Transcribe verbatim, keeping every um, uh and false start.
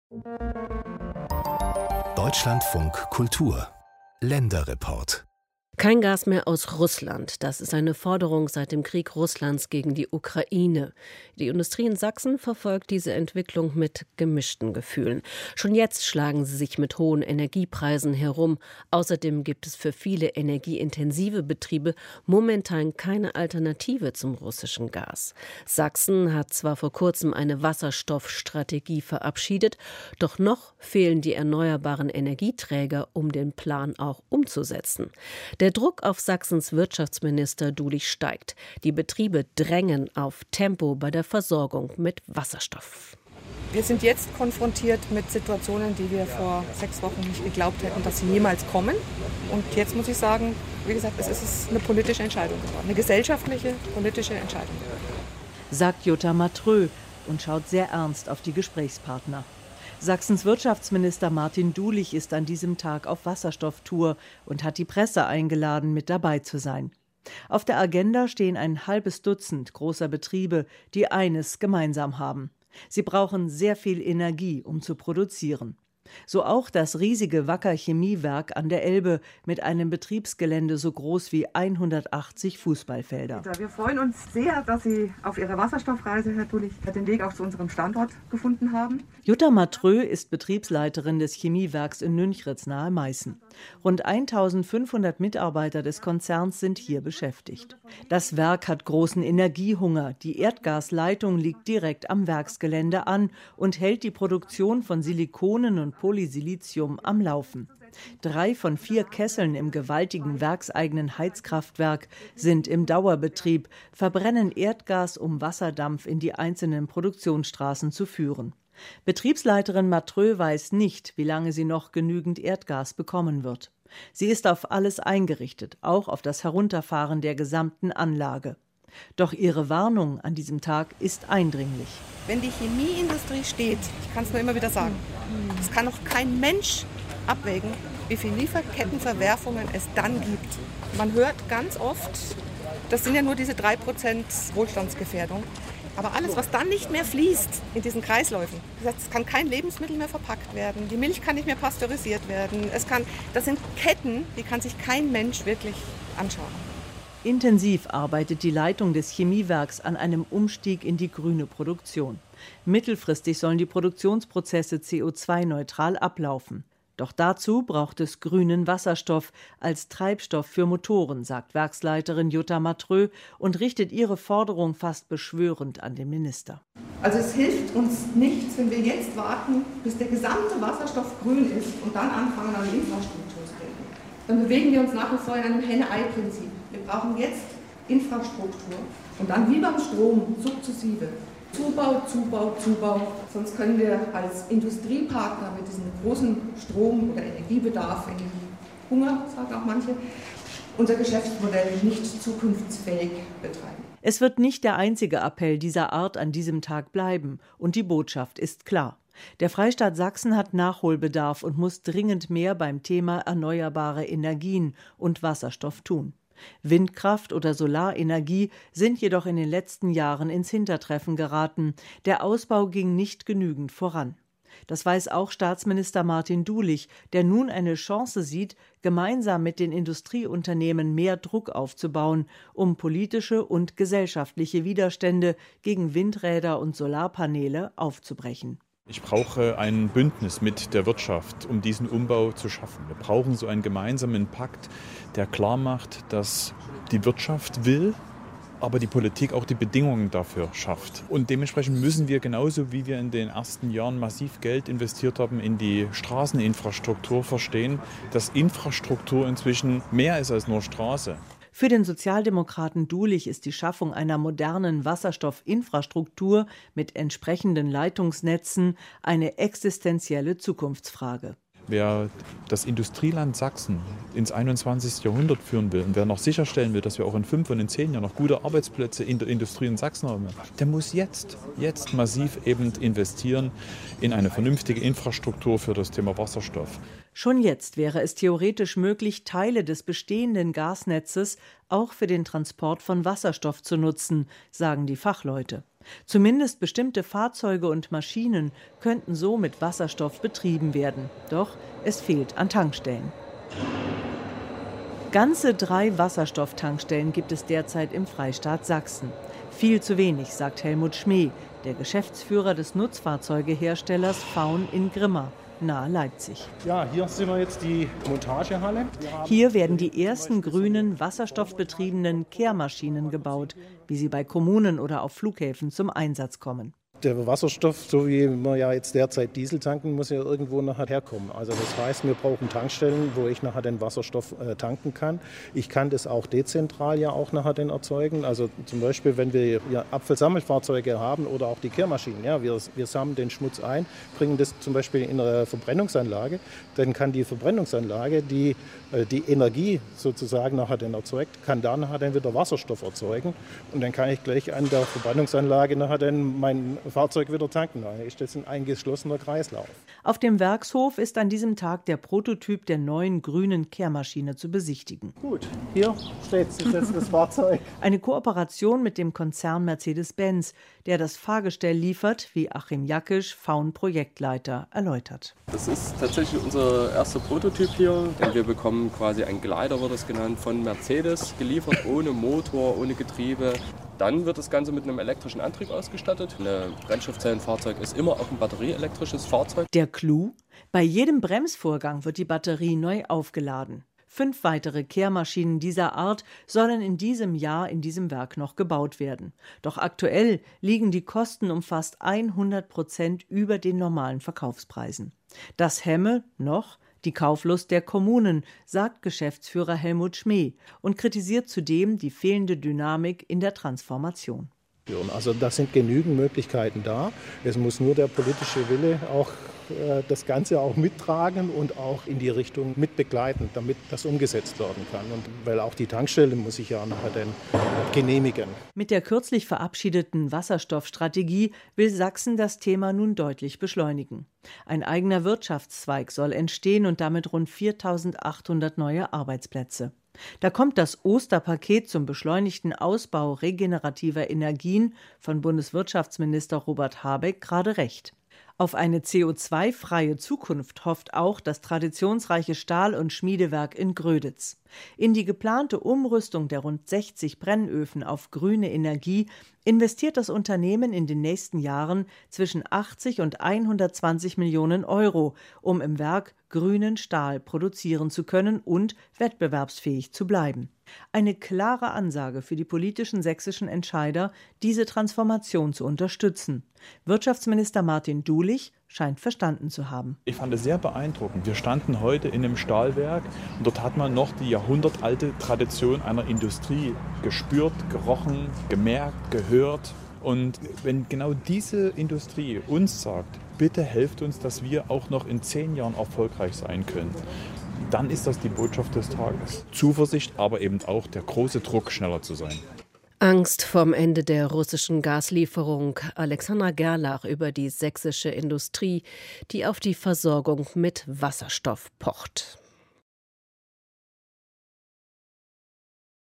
Deutschlandfunk Kultur Länderreport. Kein Gas mehr aus Russland. Das ist eine Forderung seit dem Krieg Russlands gegen die Ukraine. Die Industrie in Sachsen verfolgt diese Entwicklung mit gemischten Gefühlen. Schon jetzt schlagen sie sich mit hohen Energiepreisen herum. Außerdem gibt es für viele energieintensive Betriebe momentan keine Alternative zum russischen Gas. Sachsen hat zwar vor kurzem eine Wasserstoffstrategie verabschiedet, doch noch fehlen die erneuerbaren Energieträger, um den Plan auch umzusetzen. Der Druck auf Sachsens Wirtschaftsminister Dulich steigt. Die Betriebe drängen auf Tempo bei der Versorgung mit Wasserstoff. Wir sind jetzt konfrontiert mit Situationen, die wir vor sechs Wochen nicht geglaubt hätten, dass sie jemals kommen. Und jetzt muss ich sagen, wie gesagt, es ist eine politische Entscheidung geworden, eine gesellschaftliche, politische Entscheidung. Sagt Jutta Matrö und schaut sehr ernst auf die Gesprächspartner. Sachsens Wirtschaftsminister Martin Dulich ist an diesem Tag auf Wasserstofftour und hat die Presse eingeladen, mit dabei zu sein. Auf der Agenda stehen ein halbes Dutzend großer Betriebe, die eines gemeinsam haben: Sie brauchen sehr viel Energie, um zu produzieren. So auch das riesige Wacker Chemiewerk an der Elbe mit einem Betriebsgelände so groß wie hundertachtzig Fußballfelder. Wir freuen uns sehr, dass Sie auf Ihrer Wasserstoffreise, Herr Dulich, den Weg auch zu unserem Standort gefunden haben. Jutta Matrö ist Betriebsleiterin des Chemiewerks in Nünchritz nahe Meißen. Rund eintausendfünfhundert Mitarbeiter des Konzerns sind hier beschäftigt. Das Werk hat großen Energiehunger. Die Erdgasleitung liegt direkt am Werksgelände an und hält die Produktion von Silikonen und Polysilizium am Laufen. Drei von vier Kesseln im gewaltigen werkseigenen Heizkraftwerk sind im Dauerbetrieb, verbrennen Erdgas, um Wasserdampf in die einzelnen Produktionsstraßen zu führen. Betriebsleiterin Matrö weiß nicht, wie lange sie noch genügend Erdgas bekommen wird. Sie ist auf alles eingerichtet, auch auf das Herunterfahren der gesamten Anlage. Doch ihre Warnung an diesem Tag ist eindringlich. Wenn die Chemieindustrie steht, ich kann es nur immer wieder sagen, es kann noch kein Mensch abwägen, wie viele Lieferkettenverwerfungen es dann gibt. Man hört ganz oft, das sind ja nur diese drei Prozent Wohlstandsgefährdung. Aber alles, was dann nicht mehr fließt in diesen Kreisläufen, es kann kein Lebensmittel mehr verpackt werden, die Milch kann nicht mehr pasteurisiert werden. Es kann, das sind Ketten, die kann sich kein Mensch wirklich anschauen. Intensiv arbeitet die Leitung des Chemiewerks an einem Umstieg in die grüne Produktion. Mittelfristig sollen die Produktionsprozesse C O zwei neutral ablaufen. Doch dazu braucht es grünen Wasserstoff als Treibstoff für Motoren, sagt Werksleiterin Jutta Matrö und richtet ihre Forderung fast beschwörend an den Minister. Also es hilft uns nichts, wenn wir jetzt warten, bis der gesamte Wasserstoff grün ist und dann anfangen, an die Infrastruktur zu denken. Dann bewegen wir uns nach wie vor in einem Henne-Ei-Prinzip. Wir brauchen jetzt Infrastruktur und dann wie beim Strom sukzessive. Zubau, Zubau, Zubau. Sonst können wir als Industriepartner mit diesem großen Strom- oder Energiebedarf, Energiehunger, sagen auch manche, unser Geschäftsmodell nicht zukunftsfähig betreiben. Es wird nicht der einzige Appell dieser Art an diesem Tag bleiben. Und die Botschaft ist klar. Der Freistaat Sachsen hat Nachholbedarf und muss dringend mehr beim Thema erneuerbare Energien und Wasserstoff tun. Windkraft oder Solarenergie sind jedoch in den letzten Jahren ins Hintertreffen geraten. Der Ausbau ging nicht genügend voran. Das weiß auch Staatsminister Martin Dulich, der nun eine Chance sieht, gemeinsam mit den Industrieunternehmen mehr Druck aufzubauen, um politische und gesellschaftliche Widerstände gegen Windräder und Solarpaneele aufzubrechen. Ich brauche ein Bündnis mit der Wirtschaft, um diesen Umbau zu schaffen. Wir brauchen so einen gemeinsamen Pakt, der klar macht, dass die Wirtschaft will, aber die Politik auch die Bedingungen dafür schafft. Und dementsprechend müssen wir, genauso wie wir in den ersten Jahren massiv Geld investiert haben in die Straßeninfrastruktur, verstehen, dass Infrastruktur inzwischen mehr ist als nur Straße. Für den Sozialdemokraten Dulich ist die Schaffung einer modernen Wasserstoffinfrastruktur mit entsprechenden Leitungsnetzen eine existenzielle Zukunftsfrage. Wer das Industrieland Sachsen ins einundzwanzigste Jahrhundert führen will und wer noch sicherstellen will, dass wir auch in fünf und in zehn Jahren noch gute Arbeitsplätze in der Industrie in Sachsen haben, der muss jetzt, jetzt massiv eben investieren in eine vernünftige Infrastruktur für das Thema Wasserstoff. Schon jetzt wäre es theoretisch möglich, Teile des bestehenden Gasnetzes auch für den Transport von Wasserstoff zu nutzen, sagen die Fachleute. Zumindest bestimmte Fahrzeuge und Maschinen könnten so mit Wasserstoff betrieben werden. Doch es fehlt an Tankstellen. Ganze drei Wasserstofftankstellen gibt es derzeit im Freistaat Sachsen. Viel zu wenig, sagt Helmut Schmee, der Geschäftsführer des Nutzfahrzeugeherstellers Faun in Grimma, nahe Leipzig. Ja, hier sehen wir jetzt die Montagehalle. Hier werden die ersten grünen, wasserstoffbetriebenen Kehrmaschinen gebaut, wie sie bei Kommunen oder auf Flughäfen zum Einsatz kommen. Der Wasserstoff, so wie wir ja jetzt derzeit Diesel tanken, muss ja irgendwo nachher herkommen. Also das heißt, wir brauchen Tankstellen, wo ich nachher den Wasserstoff äh, tanken kann. Ich kann das auch dezentral ja auch nachher den erzeugen. Also zum Beispiel, wenn wir ja Abfallsammelfahrzeuge haben oder auch die Kehrmaschinen, ja, wir, wir sammeln den Schmutz ein, bringen das zum Beispiel in eine Verbrennungsanlage, dann kann die Verbrennungsanlage, die äh, die Energie sozusagen nachher dann erzeugt, kann da nachher dann wieder Wasserstoff erzeugen. Und dann kann ich gleich an der Verbrennungsanlage nachher dann mein Fahrzeug wieder tanken. Dann ist das ein eingeschlossener Kreislauf. Auf dem Werkshof ist an diesem Tag der Prototyp der neuen grünen Kehrmaschine zu besichtigen. Gut, hier steht jetzt das Fahrzeug. Eine Kooperation mit dem Konzern Mercedes-Benz, der das Fahrgestell liefert, wie Achim Jackisch, Faun-Projektleiter, erläutert. Das ist tatsächlich unser erster Prototyp hier, denn wir bekommen quasi einen Gleiter, wird es genannt, von Mercedes geliefert, ohne Motor, ohne Getriebe. Dann wird das Ganze mit einem elektrischen Antrieb ausgestattet. Ein Brennstoffzellenfahrzeug ist immer auch ein batterieelektrisches Fahrzeug. Der Clou? Bei jedem Bremsvorgang wird die Batterie neu aufgeladen. Fünf weitere Kehrmaschinen dieser Art sollen in diesem Jahr in diesem Werk noch gebaut werden. Doch aktuell liegen die Kosten um fast hundert Prozent über den normalen Verkaufspreisen. Das hemme noch die Kauflust der Kommunen, sagt Geschäftsführer Helmut Schmee und kritisiert zudem die fehlende Dynamik in der Transformation. Also da sind genügend Möglichkeiten da. Es muss nur der politische Wille auch äh, das Ganze auch mittragen und auch in die Richtung mitbegleiten, damit das umgesetzt werden kann. Und weil auch die Tankstelle muss ich ja nachher dann genehmigen. Mit der kürzlich verabschiedeten Wasserstoffstrategie will Sachsen das Thema nun deutlich beschleunigen. Ein eigener Wirtschaftszweig soll entstehen und damit rund viertausendachthundert neue Arbeitsplätze. Da kommt das Osterpaket zum beschleunigten Ausbau regenerativer Energien von Bundeswirtschaftsminister Robert Habeck gerade recht. Auf eine C O zwei freie Zukunft hofft auch das traditionsreiche Stahl- und Schmiedewerk in Gröditz. In die geplante Umrüstung der rund sechzig Brennöfen auf grüne Energie investiert das Unternehmen in den nächsten Jahren zwischen achtzig und hundertzwanzig Millionen Euro, um im Werk grünen Stahl produzieren zu können und wettbewerbsfähig zu bleiben. Eine klare Ansage für die politischen sächsischen Entscheider, diese Transformation zu unterstützen. Wirtschaftsminister Martin Dulich scheint verstanden zu haben. Ich fand es sehr beeindruckend. Wir standen heute in einem Stahlwerk und dort hat man noch die jahrhundertalte Tradition einer Industrie gespürt, gerochen, gemerkt, gehört. Und wenn genau diese Industrie uns sagt, bitte helft uns, dass wir auch noch in zehn Jahren erfolgreich sein können, dann ist das die Botschaft des Tages. Zuversicht, aber eben auch der große Druck, schneller zu sein. Angst vorm Ende der russischen Gaslieferung. Alexandra Gerlach über die sächsische Industrie, die auf die Versorgung mit Wasserstoff pocht.